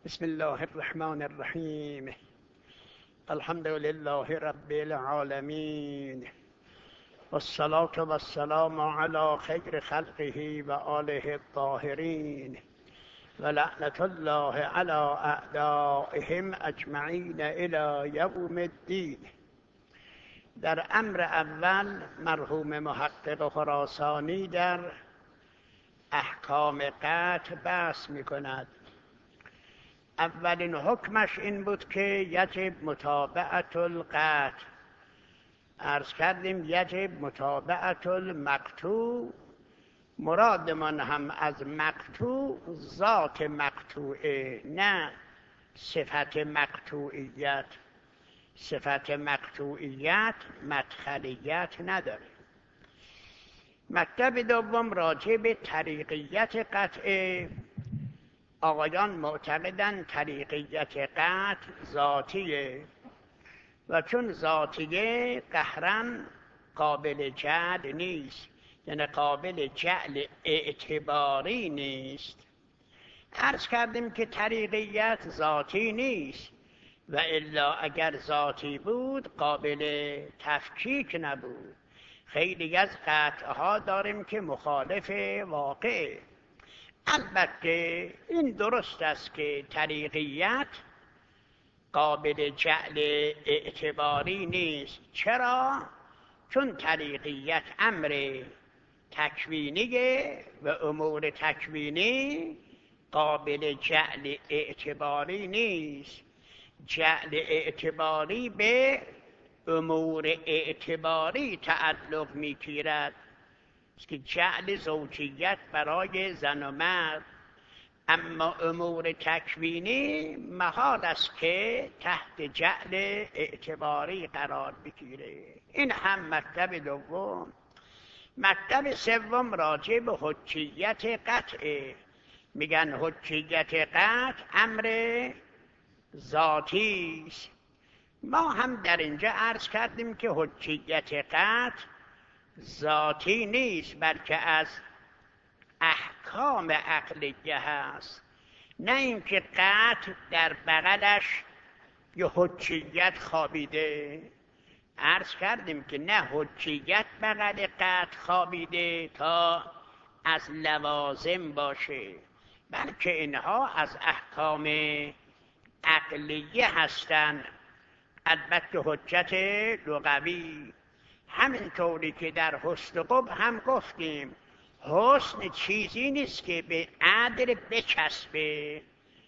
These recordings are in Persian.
بسم الله الرحمن الرحیم. الحمد لله رب العالمین والصلاة والسلام على خیر خلقه و آله الطاهرین و لعنت الله علی اعدائهم اجمعین الی یوم الدین. در امر اول مرحوم محقق خراسانی در احکام قطع بحث می کند. اولین حکمش این بود که یجب متابعت القطع. عرض کردیم یجب متابعت المقطوع. مرادمان هم از مقطوع ذات مقطوعه، نه صفت مقطوعیت. صفت مقطوعیت مدخلیت نداره. مطلب دوم راجع به طریقیت قطع. آقایان معتقدند طریقیت قطع ذاتیه و چون ذاتیه قهراً قابل جعل نیست، یعنی قابل جعل اعتباری نیست. عرض کردیم که طریقیت ذاتی نیست و الا اگر ذاتی بود قابل تفکیک نبود. خیلی از قطعها داریم که مخالف واقع. البته این درست است که طریقیت قابل جعل اعتباری نیست. چرا؟ چون طریقیت امر تکوینیه و امور تکوینی قابل جعل اعتباری نیست. جعل اعتباری به امور اعتباری تعلق می‌گیرد که جعل زوجیت برای زن و مرد، اما امور تکوینی محال است که تحت جعل اعتباری قرار بگیره. این هم مطلب دوم. مطلب سوم راجع به حجیت قطع. میگن حجیت قطع امر ذاتی است. ما هم در اینجا عرض کردیم که حجیت قطع ذاتی نیست، بلکه از احکام عقلیه هست. نه اینکه قطع در بغلش یه حجیت خوابیده. عرض کردیم که نه حجیت بغل قطع خوابیده تا از لوازم باشه، بلکه اینها از احکام عقلیه هستند. البته حجت لغوی، همینطوری که در حسن قبح هم گفتیم حسن چیزی نیست که به عدل بچسبه،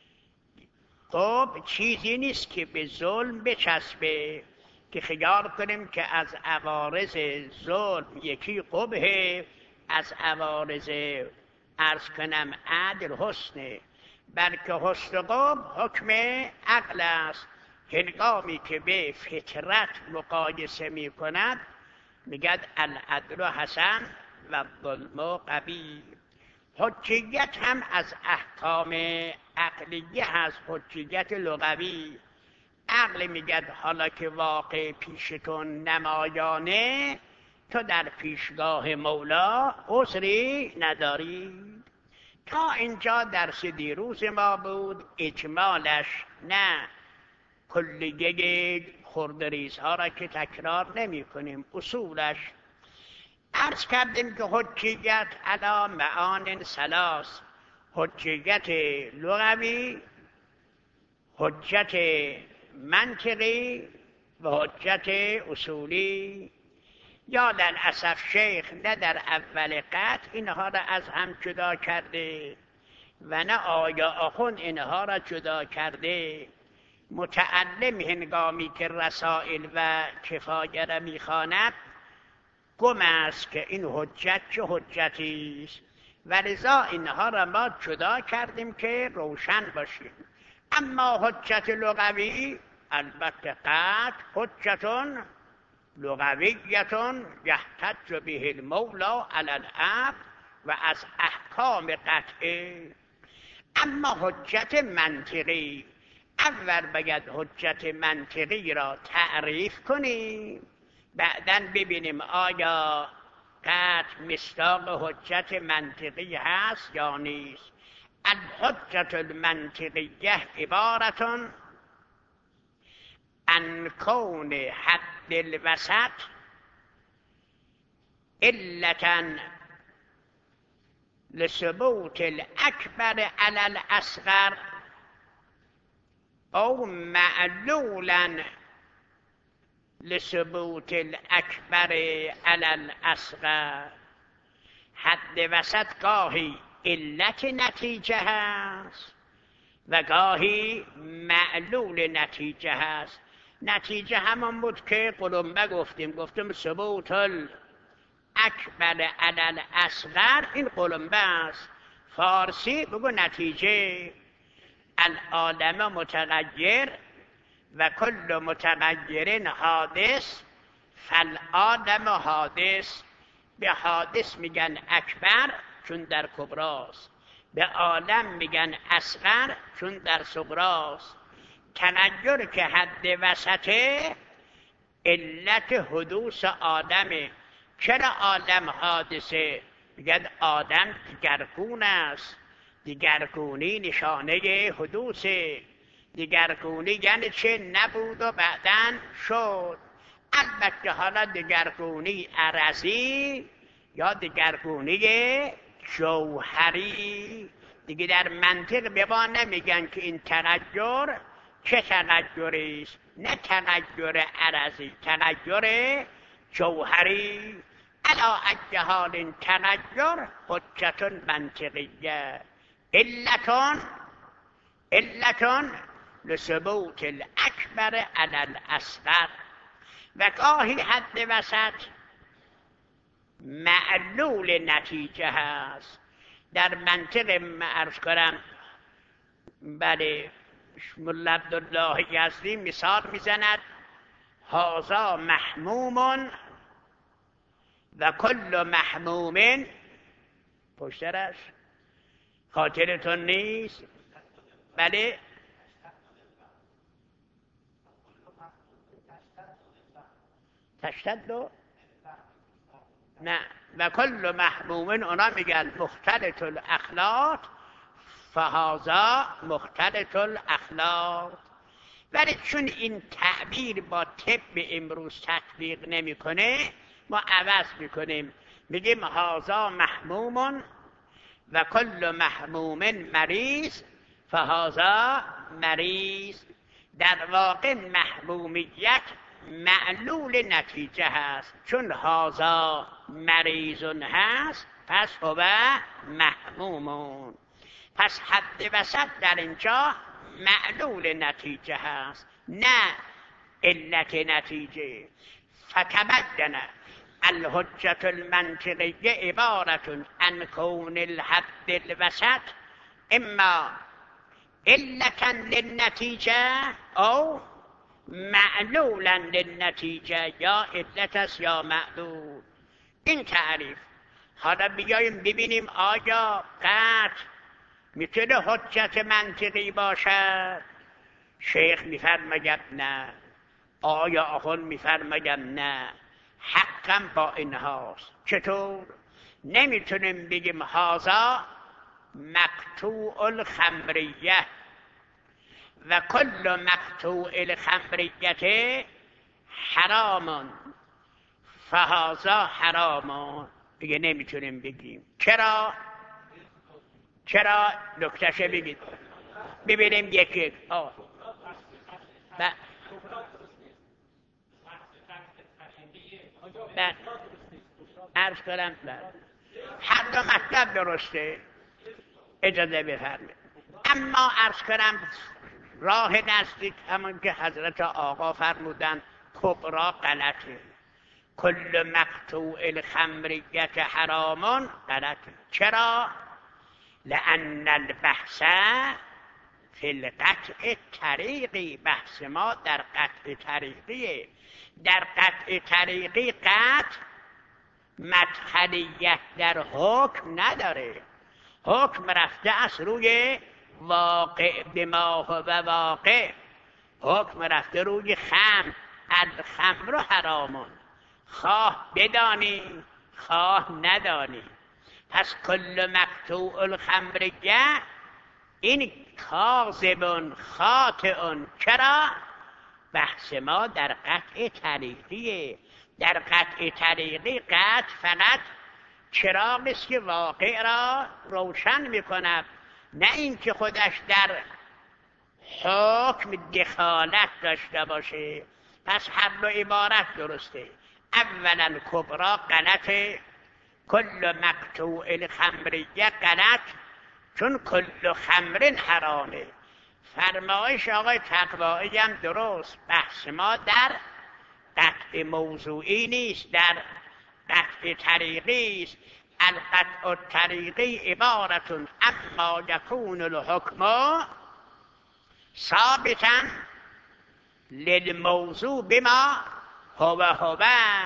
قبح چیزی نیست که به ظلم بچسبه، که خیال کنیم که از عوارض ظلم یکی قبحه، از عوارض عرض کنم عدل حسنه. بلکه حسن قبح حکم عقل است. هنگامی که به فطرت مقایسه می کند میگد العدل حسن و الظلم قبیح. حجیت هم از احکام عقلیه هست. حجیت لغوی، عقل میگد حالا که واقع پیشتون نمایانه، تو در پیشگاه مولا عذری نداری. تا اینجا درس دیروز ما بود. اجمالش نه کلیه خردریزها را که تکرار نمی کنیم، اصولش عرض کردیم که حجیت علی معان ثلاث: حجیت لغوی، حجت منطقی و حجت اصولی. یا للاسف شیخ نه در اول قطع اینها را از هم جدا کرده و نه آیا آخوند اینها را جدا کرده. متعلم هنگامی که رسائل و کفایه را میخواند گم است که این حجت چه حجتی است، ولذا اینها را ما جدا کردیم که روشن باشیم. اما حجت لغوی البته قطع حجتون لغویتون یحتج به المولا علی العبد و از احکام قطعه. اما حجت منطقی، اول باید حجت منطقی را تعریف کنیم، بعداً ببینیم آیا قطع مصداق حجت منطقی هست یا نیست. الحجة المنطقية عبارة عن كون حد الوسط علة لثبوت الأكبر على الأصغر أو معلولا لثبوت الأكبر على الأصغر. حد وسط گاهی علت نتیجه هست و گاهی معلول نتیجه هست. نتیجه همون بود که قلمبه گفتیم ثبوت الاکبر علی الاصغر، این قلمبه است. فارسی بگو نتیجه. العالم متغیر و کل متغیر حادث، فالعالم حادث. به حادث میگن اکبر چون در کبراست، به عالم میگن اصغر چون در صغراست. تغیر که حد وسطه علت حدوث آدمه. چرا عالم حادثه؟ میگن آدم دیگرگون است. دیگرگونی نشانه حدوثه. دیگرگونی یعنی چه؟ نبود و بعدن شد. البته حالا دیگرگونی عرضی یا دیگرگونی جوهری دیگه در منطق به ما نمیگن که این تغییر چه تغییری است. نه تغییر عرضی، تغییر جوهری. علی ای حال این تغییر حجة منطقیه علتون لثبوت الاکبر علی الاصغر. و گاهی حد وسط معلول نتیجه هست. در منطق عرض کنم بله ملا عبدالله یزدی مثال میزند هذا محموم و کل محموم پشترش خاطرتون نیست؟ بله تشتد نه و کل محموم اونا میگن مختلط الاخلاق فهذا مختلط الاخلاق. ولی چون این تعبیر با طب امروز تطبیق نمیکنه ما عوض میکنیم، میگیم هذا محموم و کل محموم مریض فهذا مریض. در واقع محمومیت معلول نتیجه هست. چون هذا مریضون هست پس هو محمومون. پس حد وسط در اینجا معلول نتیجه هست نه علت نتیجه. فتبدن الحجة المنطقية عبارة عن كون الحد الوسط اما علة للنتیجه او معلولا للنتیجه، یا علت یا معلول. این تعریف. حالا بیاییم ببینیم آیا قطع میتونه حجت منطقی باشد؟ شیخ میفرماید نه. آیا آخوند میفرماید نه. حقم با اینهاست. چطور؟ نمیتونیم بگیم هذا مقطوع الخمریه و کل مقطوع الخمریت حرام فهذا حرام. دیگه نمیتونیم بگیم. چرا نکتهشه بگید ببینیم. یکی عرض کنم هر دو مطلب درسته، اجازه بفرمایید. اما عرض کنم راه نزدیک همون که حضرت آقا فرمودن کبرا غلطه. کل مقطوع الخمریت حرامون غلطه. چرا؟ لأن البحث فی القطع طریقی. بحث ما در قطع طریقیه. در قطع طریقی قطع مدخلیت در حکم نداره. حکم رفته از روی واقع بما هو واقع. حکم رفته روی خمر. الخمر حرامون، خواه بدانی خواه ندانی. پس کل مقطوع الخمریه این کاذبون خاطئون. چرا؟ بحث ما در قطع طریقیه. در قطع طریقی قطع فقط چراغی است که واقع را روشن میکند، نه اینکه خودش در حکم دخالت داشته باشه. پس هر دو عبارت درسته. اولا کبرا غلطه، کل مقطوع الخمریه غلط، چون کل خمر حرامه. فرمایش آقای تقوایی هم درست. بحث ما در قطع موضوعی نیست، در قطع طریقی است. القطع الطریقی عبارتون اما یکون الحکم ثابتا للموضوع بما هو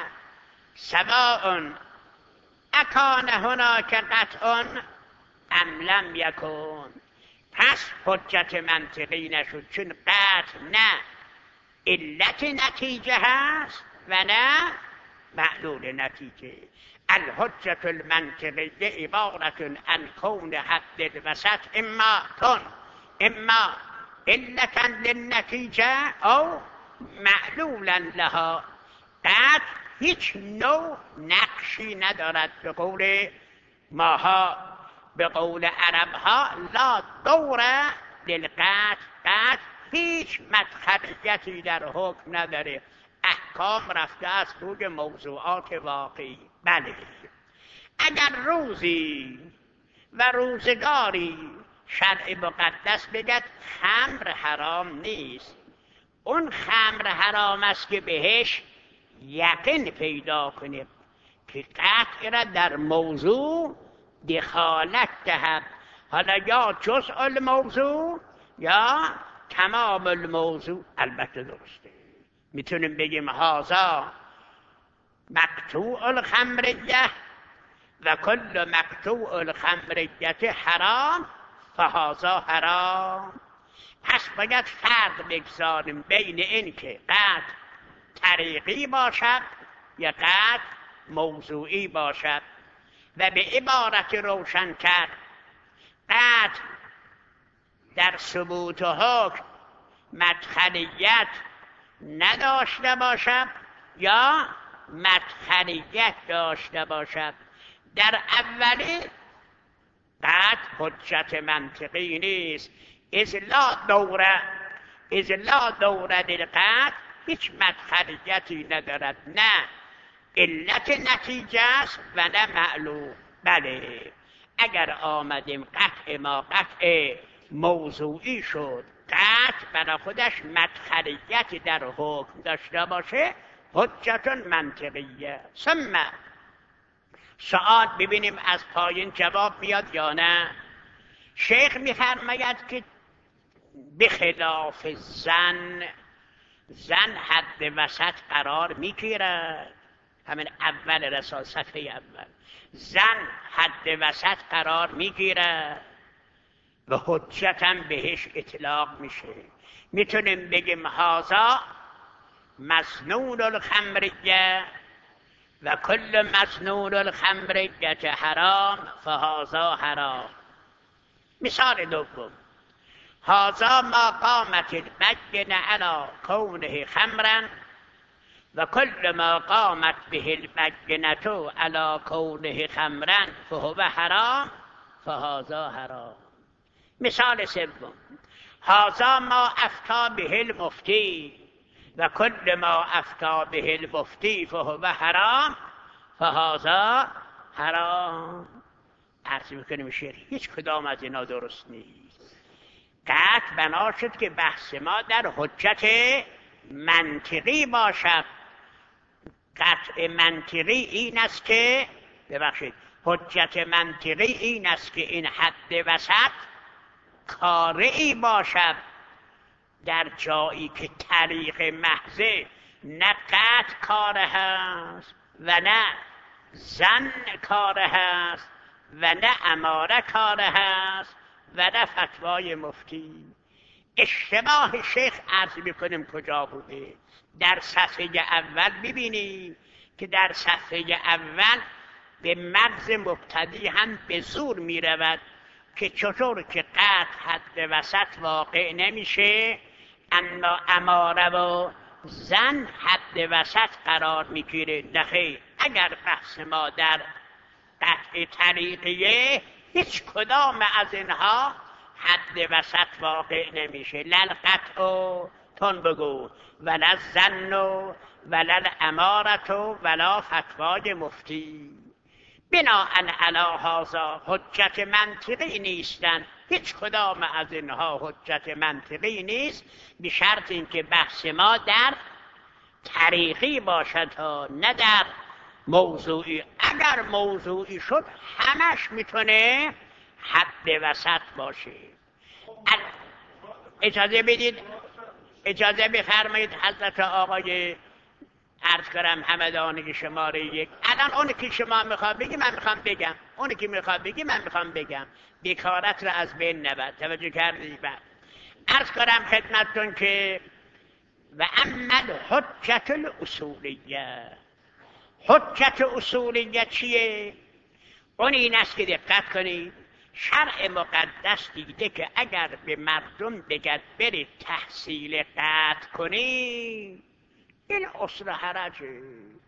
سواء اکان هناک قطع ام لم یکن. پس حجت منطقی نشد، چون قطع نه علت نتیجه هست و نه معلول نتیجه. الحجت المنطقیه عبارت عن کون حد الوسط اما کن اما علتا للنتیجه او معلولا لها. قطع هیچ نوع نقشی ندارد. به قول ماها، به قول عربها، لا دور للقطع. قطع هیچ مدخلیتی در حکم نداره. احکام رفته از روی موضوعات واقعی. بله، اگر روزی و روزگاری شرع مقدس بگد خمر حرام نیست، اون خمر حرام است که بهش یقین پیدا کنه که قطع را در موضوع دخالت دهد، حالا یا جزء الموضوع یا تمام الموضوع. البته درسته، میتونیم بگیم هذا مقطوع الخمریه و کل مقطوع الخمریه حرام فهذا حرام. پس باید فرق بگذاریم بین این که قطع طریقی باشد یا قطع موضوعی باشد. و به عبارت روشن‌تر، قطع در ثبوت حکم مدخلیت نداشته باشد یا مدخلیت داشته باشد. در اولی قطع حجت منطقی نیست، اذ لا دوره للقطع، هیچ مدخلیتی ندارد، نه علت نتیجه است و نه معلوم. بله، اگر آمدیم قطع ما قطع موضوعی شد، قطع برای خودش مدخلیتی در حکم داشته باشه، حجت منطقیه. ثم سؤال، ببینیم از پایین جواب میاد یا نه. شیخ میفرماید که بخلاف زن حد وسط قرار میگیرد. همین اول رسال، صفحه اول، زن حد وسط قرار میگیرد و حجت هم بهش اطلاق میشه. میتونیم بگیم هذا مسنون الخمریه و کل مسنون الخمریه حرام فهذا حرام. مثال دوم، هذا ما قامت البینه علی کونه خمرا و کل ما قامت به البینه علی کونه خمرا فهو حرام فهذا حرام. مثال سوم، هذا ما افتى به المفتی و کل ما افتى به المفتی فهو حرام فهذا حرام. عرض میکنیم شیخ هیچ کدام از اینا درست نیست. قطع بنا شد که بحث ما در حجت منطقی باشد. قطع منطقی این است که، ببخشید، حجت منطقی این است که این حد وسط کارعی باشد در جایی که طریق محضه نه قطع کاره هست و نه زن کاره هست و نه اماره کاره هست و نه فتوای مفتی. اشتباه شیخ عرض میکنیم کجا بوده. در صفحه اول ببینید که در صفحه اول به مغز مبتدی هم به زور میرود. که چطور که قطع حد وسط واقع نمیشه، اما اماره و زن حد وسط قرار میگیره. نخیر، اگر بحث ما در قطع طریقیه، هیچ کدام از اینها حد وسط واقع نمیشه. للقطع تون بگو ولا الظن ولا الامارة ولا فتوای مفتی. بناءً علی هذا حجت منطقی نیستن، هیچ کدام از اینها حجت منطقی نیست، به شرط اینکه بحث ما در طریقی باشد ها، نه در موضوعی. اگر موضوعی شد همش میتونه حد وسط باشه. اجازه بدید، اجازه بفرمایید حضرت آقای عرض کنم همدانی شماره 1. الان اونی که شما میخواد بگی من میخوام بگم، اونی که میخواد بگی من میخوام بگم، بیکارت را از بین نبرد. توجه کردید؟ بعد عرض کنم خدمتتون که و اما الحجت الاصولیه. حجت اصولیه چیه؟ اون این است که دقت کنید، شرع مقدس دیده که اگر به مردم بگد برید تحصیل قطع کنید، این اصل حرجه.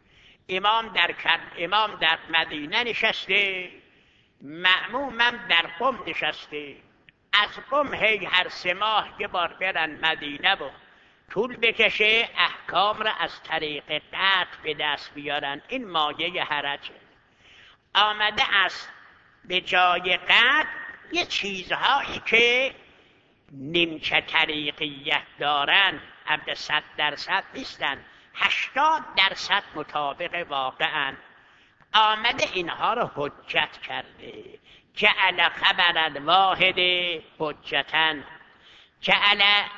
امام در مدینه نشسته، مأموم هم در قم نشسته. از قم هی هر 3 ماه یه بار برن مدینه و طول بکشه احکام را از طریق قطع به دست بیارن. این مایه حرجه. آمده است به جای قطع یه چیزهایی که نیمچه طریقیت دارن، البته 100% نیستن، 80% مطابق واقعن. آمده اینها رو حجت کرده. جعل خبر الواحد حجتاً، جعل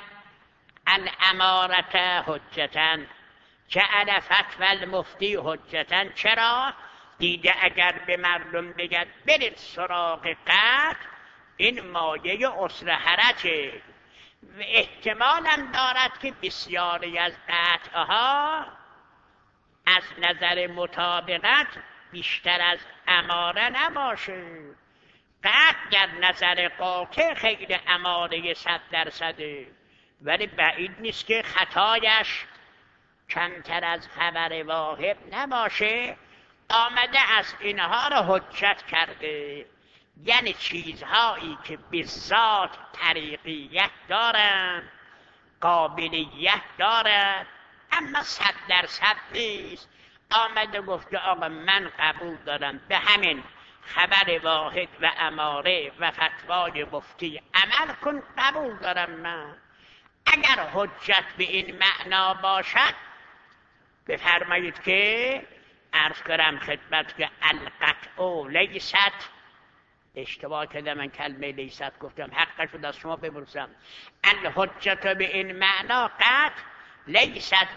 الامارة حجتاً، جعل فتوى المفتی حجتاً. چرا؟ دیده اگر به مردم بگد برید سراغ قطع، این مایه اصل حرجه و احتمالم دارد که بسیاری از قطعها از نظر مطابقت بیشتر از اماره نباشه. قطع در نظر قاطع خیلی اماره 100%، ولی بعید نیست که خطایش کمتر از خبر واحد نباشه. آمده از اینها را حجت کرده، یعنی چیزهایی که به ذات طریقیت دارن، قابلیت دارن، اما 100% نیست. آمده گفته آقا من قبول دارم به همین خبر واحد و اماره و فتوای مفتی عمل کن، قبول دارم من. اگر حجت به این معنا باشد بفرمایید که عرض کنم خدمت که القطع لیست، اشتباه کردم من کلمه لیست گفتم، حقش رو از شما بپرسم. الحجت به این معنا قطع لیست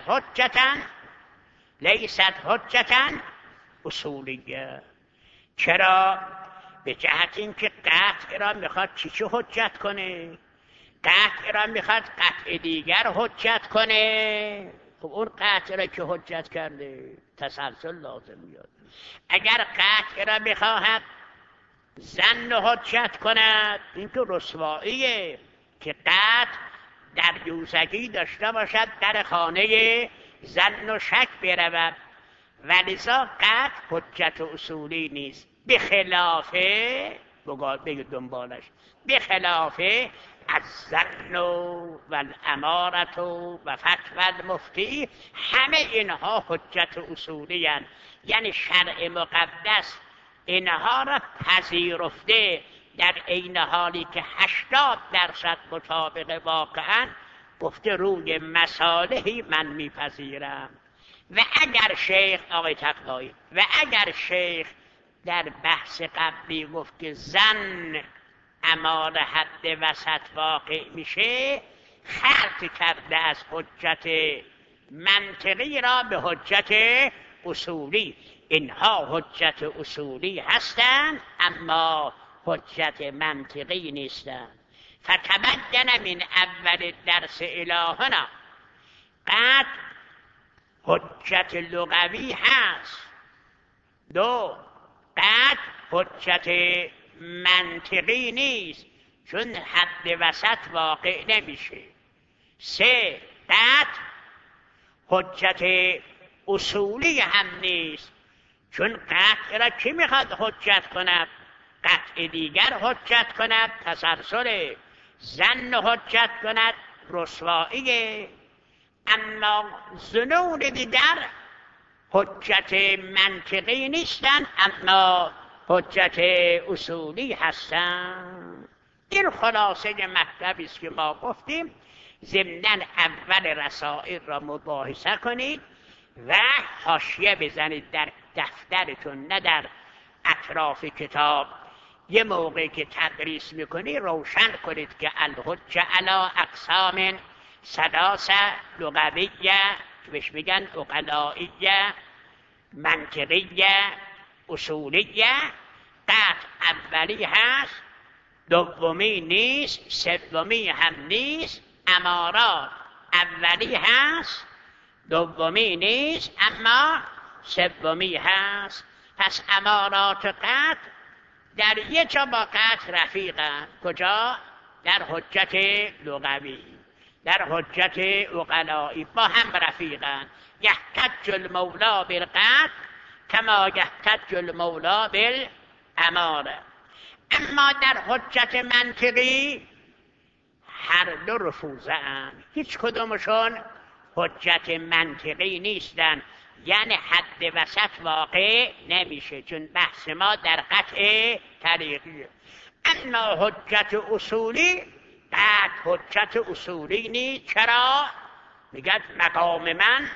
حجتاً اصولیه. چرا؟ به جهت اینکه قطع را میخواد چی حجت کنه؟ قطع را میخواد قطع دیگر حجت کنه. خب اون قطع را که حجت کرده تسلسل لازم میاد. اگر قطع را بخواهد ظن حجت کند، این تو رسواییه که قطع در یوزگی داشته باشد در خانه ظن و شک برود، ولذا قطع حجت اصولی نیست. بخلافه بگید دنبالش، بخلافه از ظن و الامارة و فتوى المفتی، همه اینها حجت اصولی هستند. یعنی شرع مقدس اینها را پذیرفته، در عین حالی که 80% مطابق واقعا گفته روی مصالحی من میپذیرم. و اگر شیخ آقای تقوایی و اگر شیخ در بحث قبلی گفت که زن اماره حد وسط واقع میشه، خلط کرده از حجت منطقی را به حجت اصولی. اینها حجت اصولی هستند اما حجت منطقی نیستند. فتبین من اول درس الهنا، قد حجت لغوی هست. 2 قد حجت منطقی نیست، چون حد وسط واقع نمیشه. 3 قطع حجت اصولی هم نیست، چون قطع را کی میخواد حجت کند؟ قطع دیگر حجت کند تسلسل، ظن حجت کند رسوایی. اما ظنون دیگر حجت منطقی نیستن، اما حجت اصولی هستن. این خلاصه مطلبی است که ما گفتیم. ضمناً اول رسائل را مباحثه کنید و حاشیه بزنید در دفترتون، نه در اطراف کتاب. یه موقعی که تدریس میکنی روشن کنید که الحجه علی اقسام 3 لغویه که بهش میگن عقلائیه، منطقیه، اصولیه. قطع اولی هست، دومی نیست، سومی هم نیست. امارات اولی هست، دومی نیست، اما سومی هست. پس امارات قطع در یه جا با قطع رفیقند. کجا؟ در حجت لغوی، در حجت عقلایی با هم رفیقند. یحتج المولا بالقطع کما یحتج المولا بالاماره. اما در حجت منطقی هر دو رفوزه اند، هیچ کدومشون حجت منطقی نیستن، یعنی حد وسط واقع نمیشه، چون بحث ما در قطع طریقیه. اما حجت اصولی قطع حجت اصولی نیست. چرا؟ میگه مقام من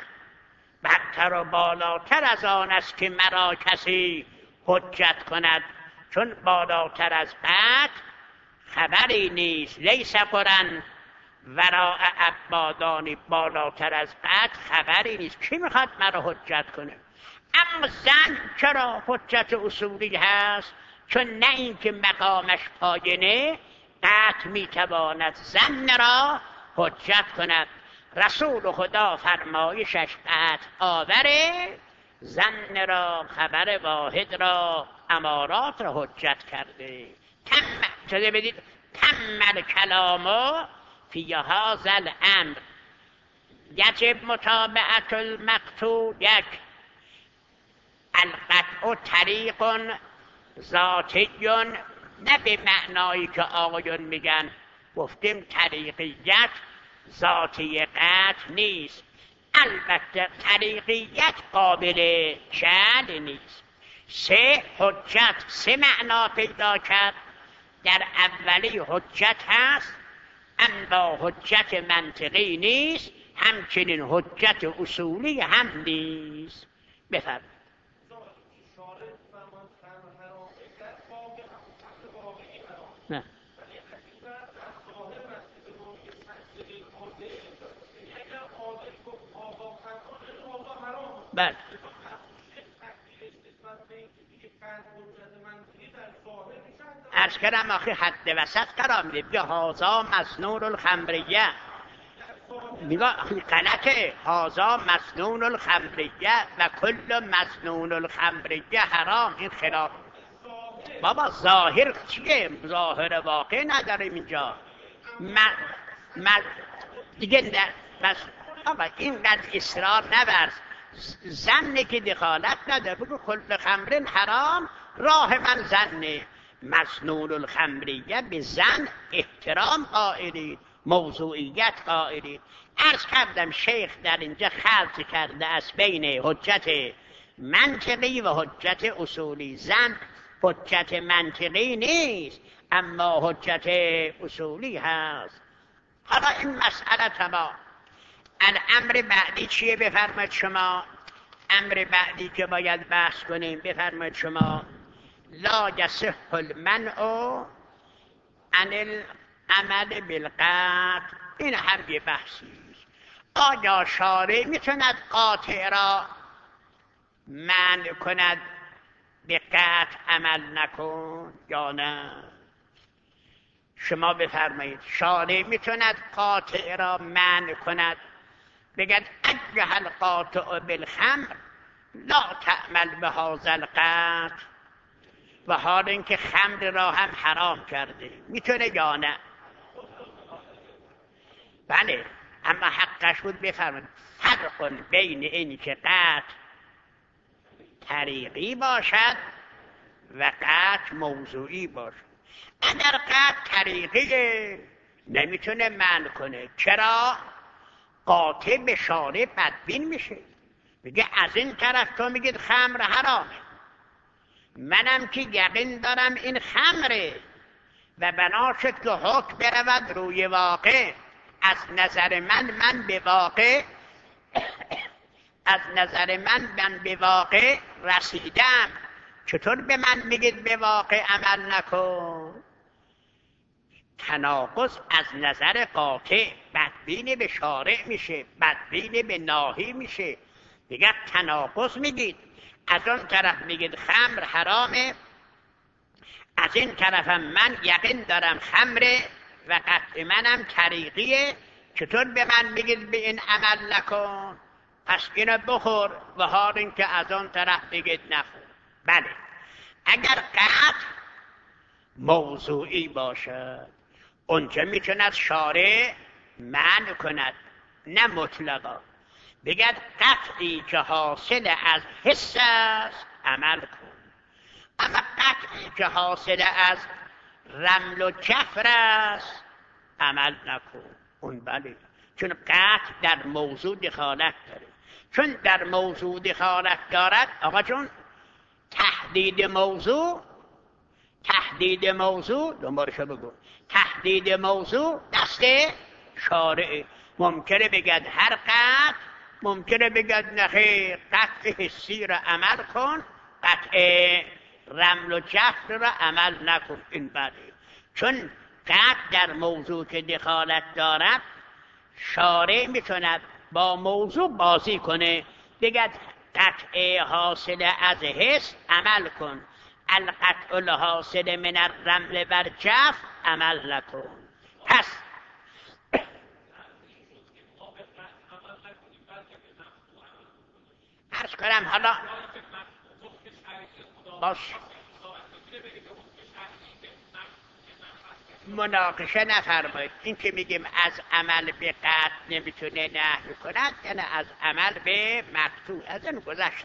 برتر و بالاتر از آن است که مرا کسی حجت کند، چون بالاتر از قطع خبری نیست. لیس قرن وراء عبادانی، بالاتر از قطع خبری نیست. کی میخواد مرا حجت کنه؟ اما زن چرا حجت اصولی هست؟ چون نه اینکه مقامش پایینه، قطع میتواند زن را حجت کند. رسول خدا فرمایشش قطع آوره، زن را خبر واحد را امارات را حجت کرده. شده بدید تم الکلام فی هذا الامر یجب متابعت المقطوع. یک، القطع طریق ذاتی، نه به معنایی که آقایون میگن. گفتیم طریقیت ذاتی قطع نیست. البته طریقیت قابل جعل نیست. 3 حجت 3 معنا پیدا کرد. در اولی حجت هست، اما حجت منطقی نیست، همچنین حجت اصولی هم نیست. بفرمایید. نه. بله. عرض کردم آخه حد وسط قرار میده. بیا هازا مسنون الخمریه، میگه غلطه. هازا مسنون الخمریه و کل مسنون الخمریه حرام. این خلاف. بابا ظاهر چیه؟ ظاهر واقع نداریم اینجا. دیگه نه. بس آقا اینقدر اصرار نبرز. زنه که دخالت نداره، بگو کل خمرین حرام. راه من زنه. مسنون الخمریه به زن احترام قائلید، موضوعیت قائلید. عرض کردم شیخ در اینجا خلط کرده از بین حجت منطقی و حجت اصولی. زن حجت منطقی نیست، اما حجت اصولی هست. حالا این مسئله تمام. الامر بعدی چیه؟ بفرمایید شما. امر بعدی که باید بحث کنیم بفرمایید شما. لا یصح المنع عن العمل بالقطع. این هم یه بحثی. آیا شارع میتوند قاطع را منع کند به قطع عمل نکن یا نه؟ شما بفرمایید. شارع میتوند قاطع را منع کند، بگد ایها القاطع بالخمر لا تعمل بهذا القطع. و حال اینکه خمر را هم حرام کرده، میتونه یا نه؟ بله، اما حقش بود بفرمایید فرق بین این که قطع طریقی باشد و قطع موضوعی باشد. اگر قطع طریقی نمیتونه منع کنه. چرا؟ قاطع به شارع بدبین میشه، میگه از این طرف تو میگید خمر حرامه، منم که یقین دارم این خمره و بنا شد که حکم برود روی واقع. از نظر من به واقع از نظر من به واقع رسیدم، چطور به من میگید به واقع عمل نکن؟ تناقض از نظر قاطع بدبین به شارع میشه، بدبین به ناهی میشه. دیگه تناقض میگید، از اون طرف میگید خمر حرامه، از این طرفم من یقین دارم خمره و قطع منم طریقیه، چطور به من میگید به این عمل نکن؟ پس اینو بخور و حال این که از اون طرف بگید نخور. بله، اگر قطع موضوعی باشد اونجا میتوند شارع منع کند، نه مطلقا بگد قطعی که حاصل از حس است عمل کن، اما قطعی که حاصل از رمل و جفر است عمل نکن. اون بله، چون قطع در موضوع دخالت داره. چون در موضوع دخالت دارد آقا جون، تحدید موضوع دنبالشو بگو، تحدید موضوع دست شارعه. ممکنه بگد هر قطع، ممکنه بگد نخیر قطع حسی را عمل کن، قطع رمل و جفر را عمل نکن. این بله، چون قطع در موضوع که دخالت دارد شارع میتوند با موضوع بازی کنه، بگد قطع حاصل از حس عمل کن، القطع الحاصل من الرمل بر جفر عمل نکن. پس عرض کنم حالا باش مناقشه نفرمایید. این که میگیم از عمل به قطع نمیتونه نهی کند، یعنی از عمل به مقطوع، از این گذشته.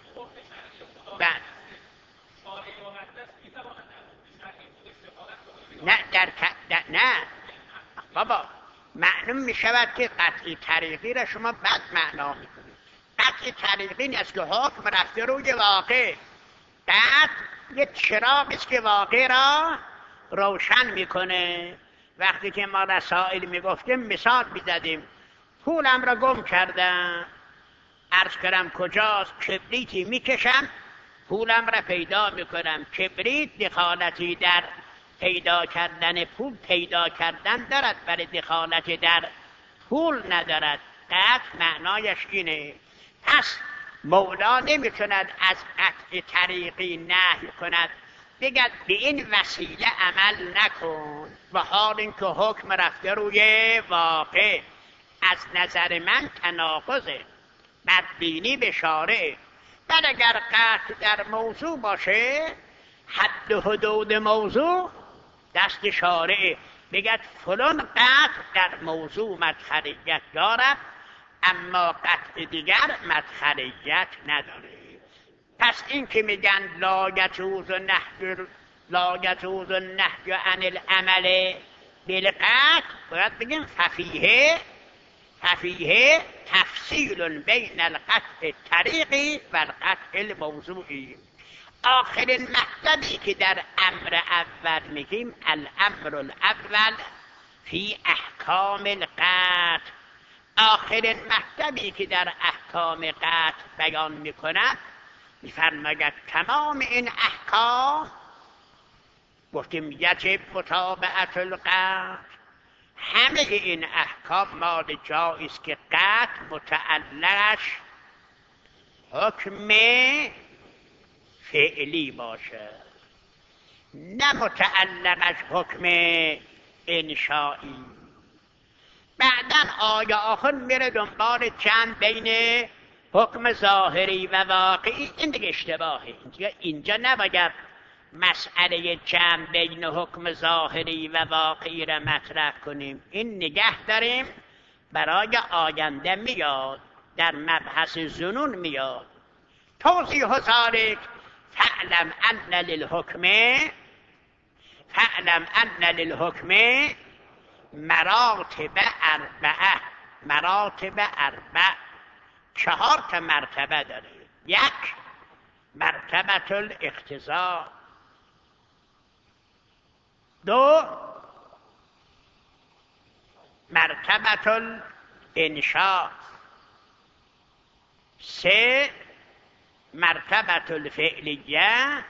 نه بابا، معلوم میشود که قطعی طریقی را شما بد معنا میکنید. قطعی طریقی نیست که حکم رفته روی واقع. قطع یه چراغی است که واقع را روشن میکنه. وقتی که ما رسائل میگفتیم مثال میزدیم، پولم را گم کردم، عرض کردم کجاست، کبریتی میکشم پولم را پیدا میکنم. کبریت دخالتی در پیدا کردن پول پیدا کردن دارد، برای دخالت در پول ندارد. قطع معنایش اینه. پس مولا نمیتوند از قطع طریقی نهی کند، بگد به این وسیله عمل نکن و حال این که حکم رفته روی واقع. از نظر من تناقضه، بدبینی به شارع. بعد اگر قطع در موضوع باشه، حد و حدود موضوع دست شارع، بگد فلان قطع در موضوع مدخلیت دارد اما قطع دیگر مدخلیت نداره. پس این که میگن لا یجوز النهی عن العمل بالقطع، باید بگیم ففیه تفصیل بین القطع الطریقی و القطع الموضوعی. آخرین مطلبی که در امر اول میگیم، الامر الاول فی احکام القطع، آخرین مطلبی که در احکام قطع بیان میکند، میفرماید تمام این احکام، گفتیم یجب متابعت القطع، همه این احکام مال جایی است که قطع متعلقش حکم فعلی باشه، نه متعلقش حکم انشائی. بعدن آیه آخر میره دنبال جمع بین حکم ظاهری و واقعی. این دیگه اشتباهه. اینجا نباید مسئله جمع بین حکم ظاهری و واقعی را مطرح کنیم. این نگه داریم برای آینده میاد، در مبحث ظنون میاد. توضیح ذلک فاعلم ان للحکم مراتب اربعه. 4 تا مرتبه داره. 1 مرتبه الاقتضا، 2 مرتبه الانشاء، 3 مرتبه الفعلیه،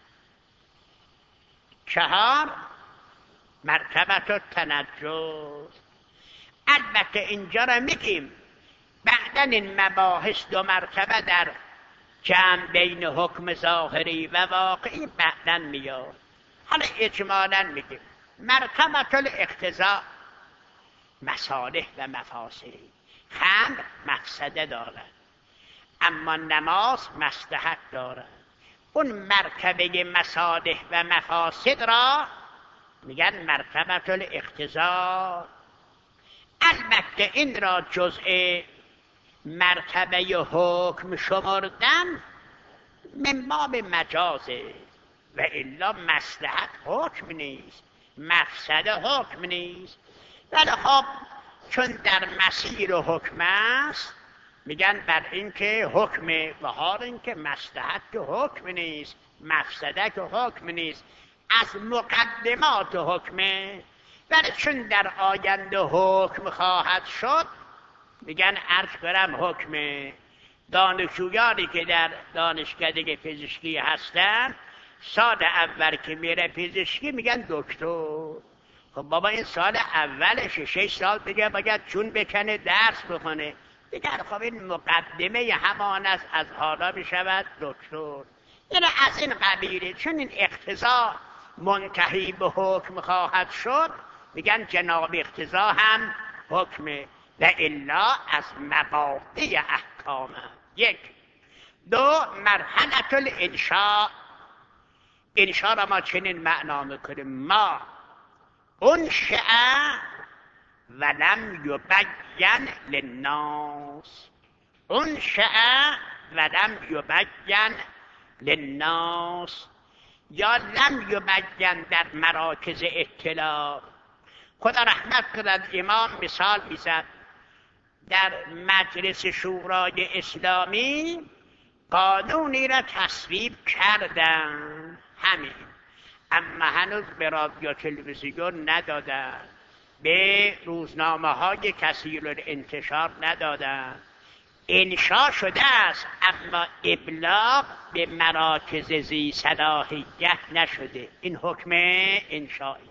4 مرتبه التنجز. البته اینجا را میگیم بعداً این مباحث 2 مرتبه در جمع بین حکم ظاهری و واقعی بعداً میاد. حالا اجمالاً میگیم مرتبه الاقتضا مصالح و مفاسدی. خمر مفسده دارد اما نماز مصلحت دارد. اون مرتبه مصالح و مفاسد را میگن مرتبه الاقتضا. البته این را جزء مرتبه حکم شمردن من باب مجازه و الا مصلحت حکم نیست، مفسده حکم نیست. ولی خب چون در مسیر حکم است میگن بر این که حکم و حال این که مصلحت که حکم نیست، مفسده که حکم نیست، از مقدمات حکمه. ولی چون در آینده حکم خواهد شد میگن عرض کنم حکم. دانشجویانی که در دانشکده پزشکی هستن سال اول که میره پزشکی میگن دکتر. خب بابا این سال اولش 6 سال دیگه باید چون بکنه درس بخونه. دیگر خب این مقدمه همان است، از حالا میشود دکتر. یعنی از این قبیله. چون این اقتضا منتهی به حکم خواهد شد میگن جناب اقتضا هم حکمه و الا از مبادی احکام. 1 2 مرحله الانشاء. انشاء را ما چنین معنا میکنیم ما انشأ ولم یبین للناس. انشأ ولم یبین للناس یا لم یبین در مراکز اطلاع. خدا رحمت کند امام مثال میزد در مجلس شورای اسلامی قانونی را تصویب کردن همین، اما هنوز به رادیو تلویزیون ندادن، به روزنامه های کثیر الانتشار ندادن. انشا شده است اما ابلاغ به مراکز ذی صلاحیت نشده. این حکم انشایی.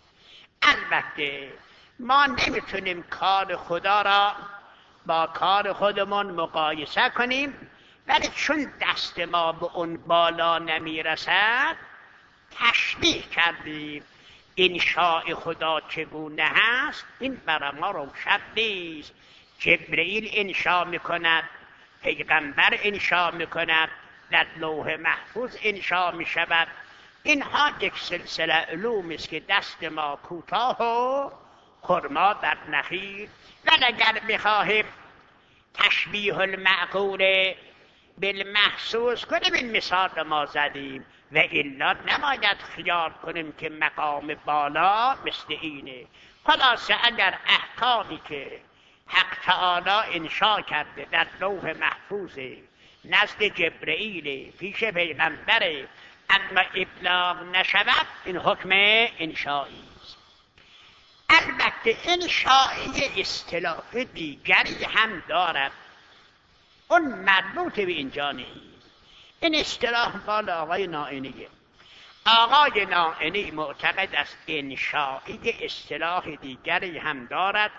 البته ما نمیتونیم کار خدا را با کار خودمون مقایسه کنیم، ولی چون دست ما به اون بالا نمیرسد تشبیه کردیم انشاء خدا چگونه هست. این برای ما روشن نیست. جبرئیل انشاء میکند، پیغمبر انشاء میکند، در لوح محفوظ انشاء میشود. اینها یک سلسله علوم است که دست ما کوتاه و خرما در نخیل. ولی اگر بخواهیم تشبیه المعقول بالمحسوس کنیم این مثال را ما زدیم و الا نباید خیال کنیم که مقام بالا مثل اینه. خلاصه اگر احکامی که حق تعالی انشا کرده در لوح محفوظ نزد جبرئیل پیش پیغمبره اما ابلاغ نشود این حکم انشایی است. البته انشایی اصطلاح دیگری هم دارد، اون مربوط به اینجا نیست. این اصطلاح مال آقای نائینیه. آقای نائینی معتقد است انشایی اصطلاح دیگری هم دارد.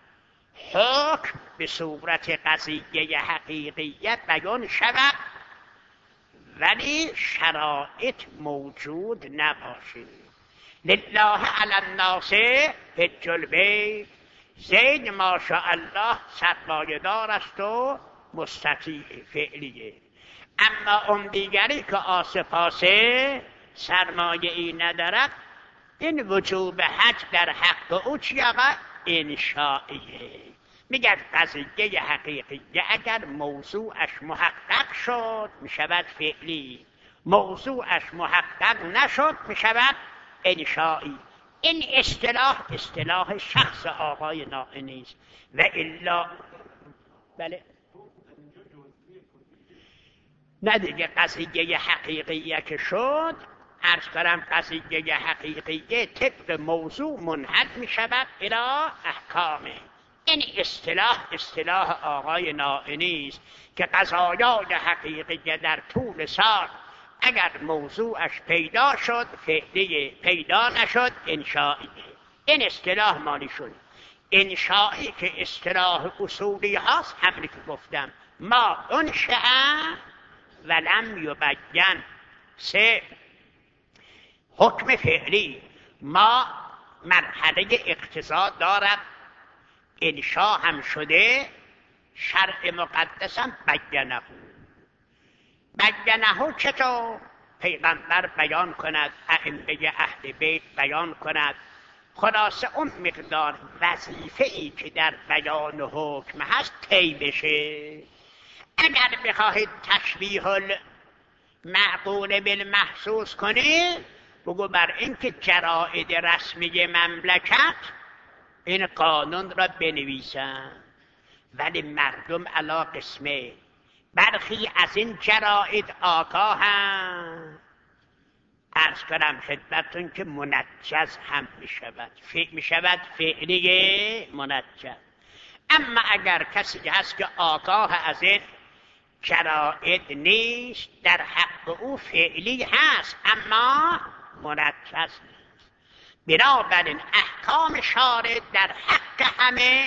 حکم به صورت قضیه حقیقیت بیان شود ولی شرایط موجود نباشه. لله علی الناس حج البیت. زید ماشاءالله سرمایه‌دار است و مستطیع فعلیه، اما اون دیگری که آسپاسه سرمایه ای ندارد، این وجوب حج در حق او چی آقا؟ انشائیه. میگه قضیه حقیقیه اگر موضوعش محقق شد میشود فعلی، موضوعش محقق نشد میشود انشائی. این اصطلاح شخص آقای نائینی است و الا بله نه دیگه. قضیه حقیقیه که شد، عرض کنم قضیه حقیقیه طبق موضوع منحل می شود الی احکامه. این اصطلاح آقای نائینی است که قضایای حقیقیه در طول سال اگر موضوعش پیدا شد فعلیه، پیدا نشد انشائی. این اصطلاح مالی شد. انشائی که اصطلاح اصولی هست همین که گفتم، ما انشأ ولم یبین. سه، حکم فعلی ما مرحله اقتضا دارد، انشا هم شده، شرع مقدس هم بینه. بینه چطور؟ پیغمبر بیان کند، ائمه اهل بیت بیان کند. خلاصه اون مقدار وظیفه ای که در بیان حکم هست طی بشه. اگر بخواهید تشبیه المعقول بالمحسوس کنید، بگو بر اینکه جراید رسمی مملکت این قانون را بنویسن، ولی مردم علا قسمه، برخی از این جراید آگاهند. عرض کنم خدمتتون که منجز هم میشود فعلی منجز. اما اگر کسی هست که آگاه از این جراید نیست، در حق او فعلی هست اما منجز نیست. بنابراین احکام شارع در حق همه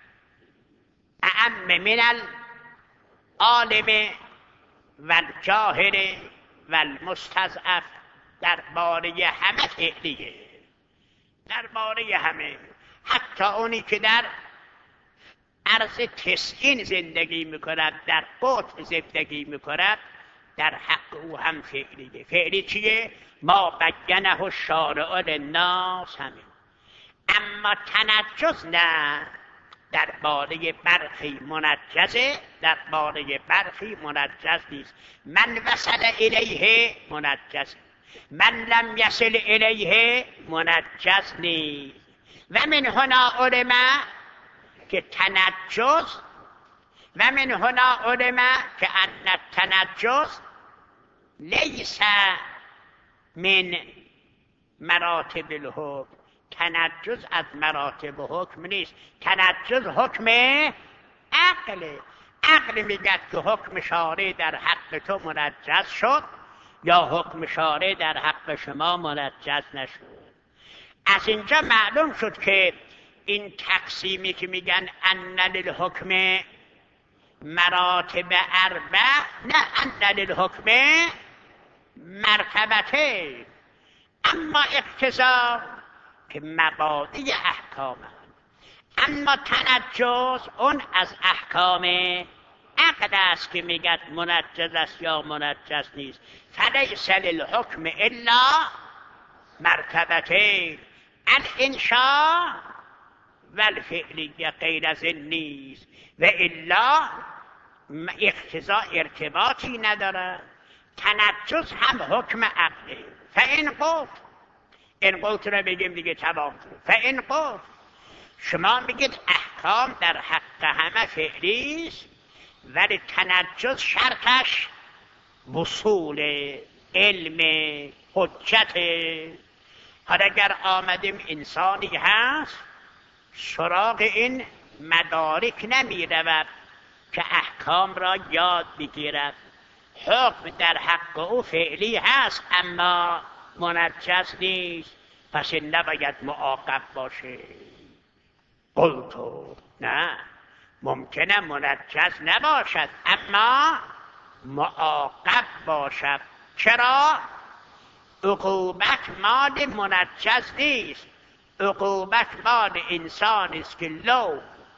اعم من العالم والجاهل والمستضعف، درباره همه فعلیه، درباره همه. حتی اونی که در عرض تسکین زندگی میکند، در قطب زندگی میکند، در حق او هم فعلیه. فعلی چیه؟ ما بینه الشارع للناس همین. اما تنجز نه، درباره برخی منجزه، درباره برخی منجز نیست. من وصل الیه منجز، من لم یصل الیه منجز نیست. و من هنا علم که تنجز، و من هنا علم که ان التنجز لیس من مراتب الحکم. تنجز از مراتب حکم نیست. تنجز حکم عقل. عقل میگه که حکم شارع در حق تو منجز شد یا حکم شارع در حق شما منجز نشد. از اینجا معلوم شد که این تقسیمی که میگن ان للحکم مراتب اربع، نه، ان للحکم مرتبته. اما اقتضا که مبادی احکام هست. اما تنجز اون از احکام عقل است که میگد منجز است یا منجز نیست. فلیس للحکم الا مرتبته، الانشاء والفعلی، غیر از این نیست. و الا اقتضا ارتباطی نداره. تنجز هم حکم عقله. فان قلت، این قلت رو بگیم دیگه تمام. فان قلت، شما میگید احکام در حق همه فعلی است، ولی تنجز شرطش وصول علم حجت. حالا اگر آمدیم انسانی هست سراغ این مدارک نمی رود که احکام را یاد بگیرد، حکم در حق او فعلی هست اما منجز نیست، پس این نباید معاقب باشه. قلتو نه، ممکنه منجز نباشد اما معاقب باشد. چرا؟ عقوبت مال منجز نیست، عقوبت مال انسان است که لو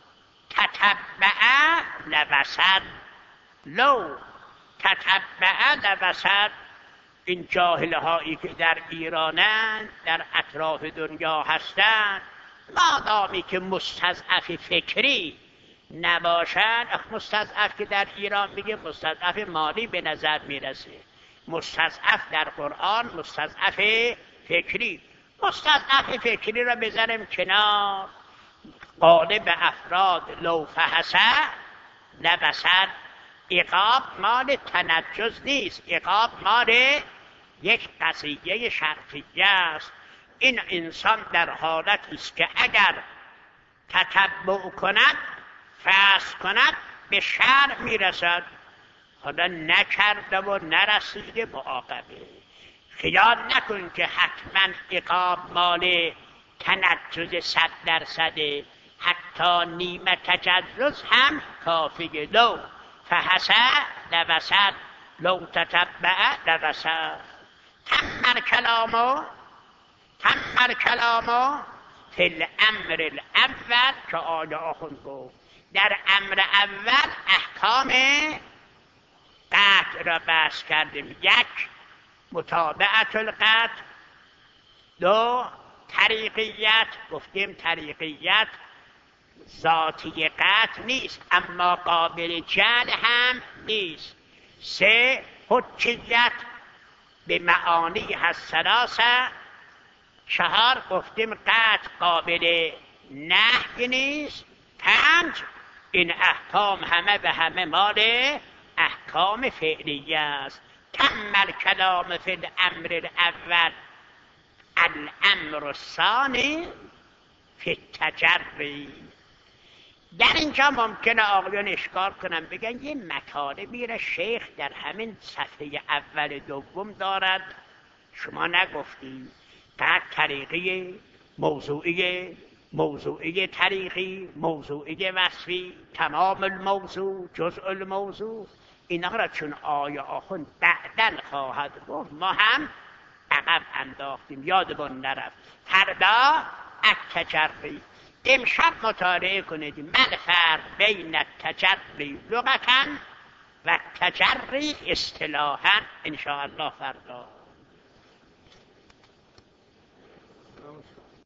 تتبع لوسد، لو تتبع لوسد. این جاهله هایی که در ایرانند، در اطراف دنیا هستند، مادامی که مستضعف فکری نباشد، مستضعف که در ایران میگه مستضعف مالی به نظر میرسه، مستضعف در قرآن مستضعف فکری. مستضعف فکری را بذاریم کنار، غالب افراد لو فحسه لبسد. عقاب مال تنجز نیست، عقاب مال یک قضیه شرعیه است. این انسان در حالتی است که اگر تتبع کند، فحص کند، به شرع میرسد. حالا نکرده و نرسیده معاقبه. خیال نکن که حتما عقاب مال تنجز 100%، حتی نیمه تجرز هم کافیه. لو فحسه لبسد لو تتبع لبسد. تمر کلامو فی الامر الاول که آیه آخوند گفت. در امر اول احکام قطع را بحث کردیم. 1 متابعت القطع، 2 طریقیت. گفتیم طریقیت ذاتی قطع نیست اما قابل جعل هم نیست. 3 حجیت به معانی هست 3. 4 گفتیم قطع قابل نهی نیست. 5 این احکام همه به همه مال احکام فعلیه است. تم الکلام فی الامر الاول، الامر الثانی فی التجری. در اینجا ممکنه آقایان اشکال کنن، بگن یه مطالبی را شیخ در همین صفحه اول دوم دارد شما نگفتید. در طریقی موضوعی طریقی، موضوعی وصفی، تمام الموضوع، جزء الموضوع، اینا را چون آیه آخوند بعدن خواهد گفت ما هم عقب انداختیم، یادمون نرفت. فردا التجری. امشب مطالعه کنید من فرق بین التجری لغتاً و التجری اصطلاحاً ان شاء الله فردا.